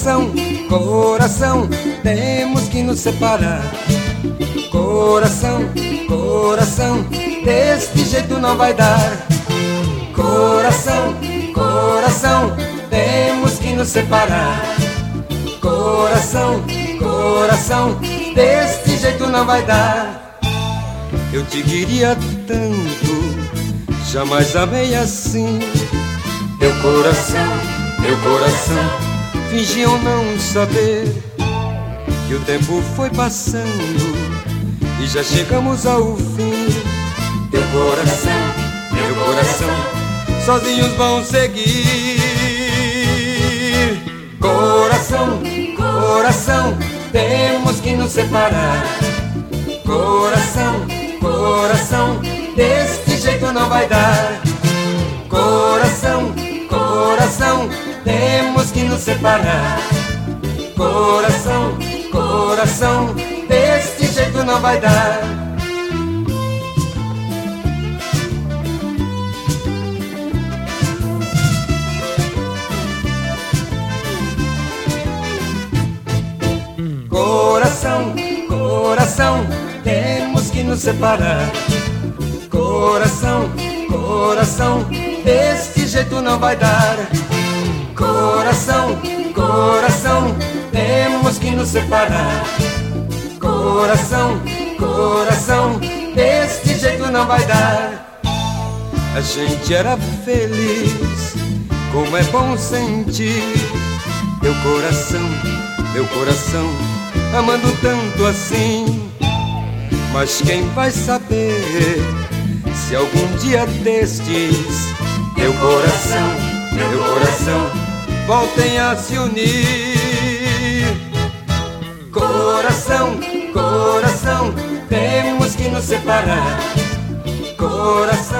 Coração, coração, temos que nos separar. Coração, coração, deste jeito não vai dar. Coração, coração, temos que nos separar. Coração, coração, deste jeito não vai dar. Eu te queria tanto, jamais amei assim. Meu coração, fingiam não saber que o tempo foi passando e já chegamos ao fim. Teu coração, sozinhos vão seguir. Coração, coração, temos que nos separar. Coração, coração, deste jeito não vai dar. Coração, coração, temos que nos separar. Coração, coração, deste jeito não vai dar. Coração, coração, temos que nos separar. Coração, coração, deste jeito não vai dar. Coração, coração, temos que nos separar. Coração, coração, deste jeito não vai dar. A gente era feliz, como é bom sentir meu coração, amando tanto assim. Mas quem vai saber se algum dia destes meu coração voltem a se unir. Coração, coração, temos que nos separar. Coração,